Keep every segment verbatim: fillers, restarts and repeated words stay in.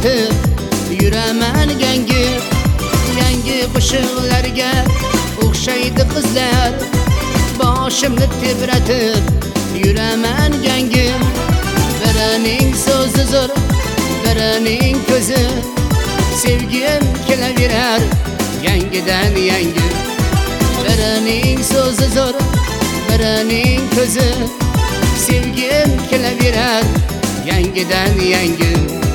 titratib yuraman yangi yangi qo'shiqlarga o'xshaydi qizlar boshimni tebratib yuraman yangi birining so'zi zo'r birining ko'zi sevgim kelaverar yangidan yangi birining so'zi zo'r birining ko'zi sevgim kelaverar yangidan yangi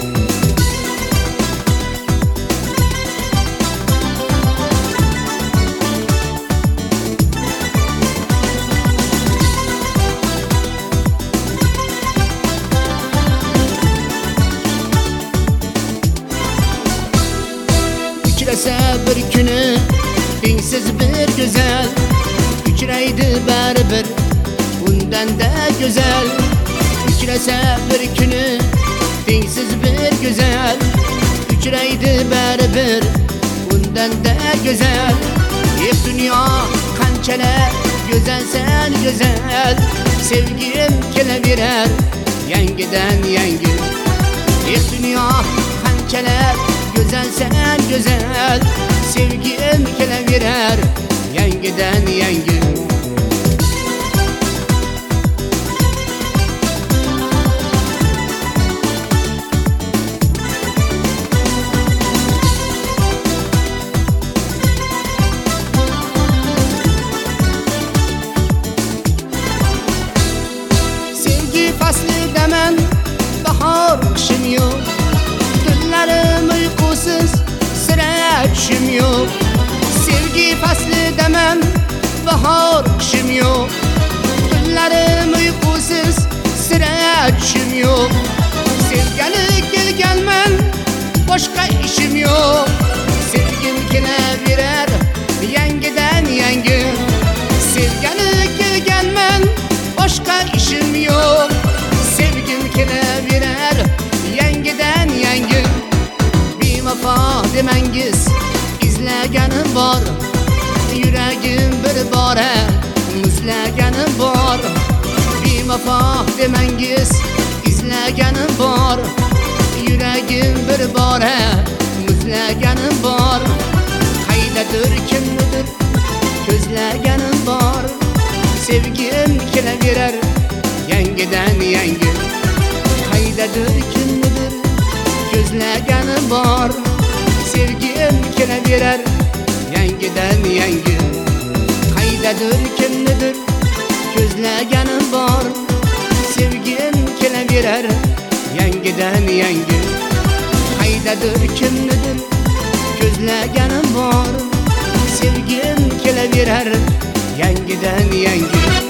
uchrasa bir kuni tengsiz bir go'zal uchraydi baribir undan da go'zal uchrasa bir kuni tengsiz bir go'zal uchraydi baribir undan da go'zal ey dunyo qanchalar go'zalsan go'zal sevgim kelaverar yangidan yangi ey dunyo qanchalar go'zalsan go'zal sevgim kelaverar yangidan yangi sevgi faslidaman bahor qishim yo'q tunlarim uyqusiz sira tushim yo'q sevgi faslidaman bahor qishim yo'q tunlarim uyqusiz sira tushim yo'q sevgani kelganman boshqa ishim yo'q sevgim kelaverar yangidan yangi sevgani kelganman boshqa ishim yo'q sevgim kelaverar yangidan yangi bevafo demangiz izlaganim bor yuragim bir bora muzlaganim bor bevafo demangiz izlaganim bor yuragim bir bora muzlaganim bor qaydadir kimnidir ko'zlaganim bor sevgim kelaverar yangidan yangi qaydadir kimnidir ko'zlaganim bor sevgim kelaverar yangidan yangi qaydadir kimnidir ko'zlaganim bor sevgim kelaverar yangidan yangi qaydadir kimnidir ko'zlaganim bor sevgim kelaverar yangidan yangi